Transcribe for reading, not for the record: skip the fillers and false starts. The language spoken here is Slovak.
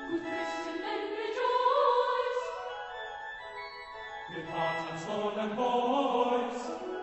With Christian men rejoice, with heart and soul and voice.